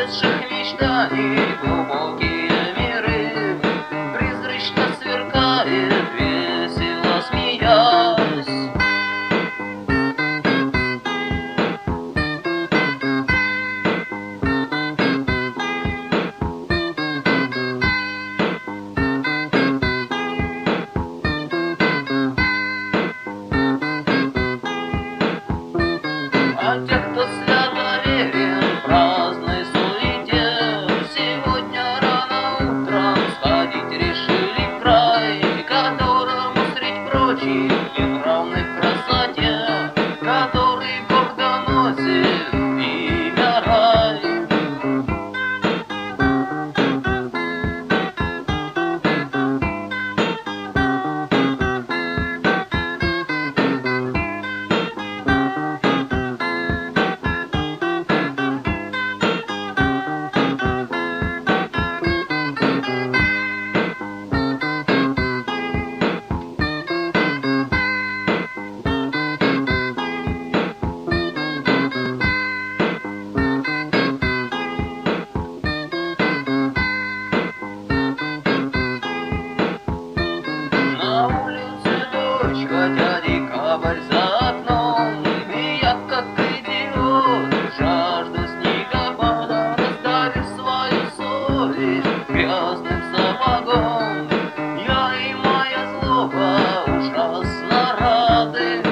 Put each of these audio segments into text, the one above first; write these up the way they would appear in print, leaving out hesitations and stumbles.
исчезших мечтаний глубокие миры. Призрачно сверкает, весело смеясь. А те, кто свято верен праздной суете, сегодня рано утром сходить решили в край, которому средь прочих нет равных в красоте, который гордо носит имя рай. На улице дождь, хотя декабрь за окном, и я, как идиот, жажду снегопада, раздавив свою совесть грязным сапогом. Я и моя злоба ужасно рады.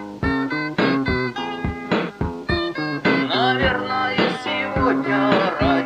Наверное, сегодня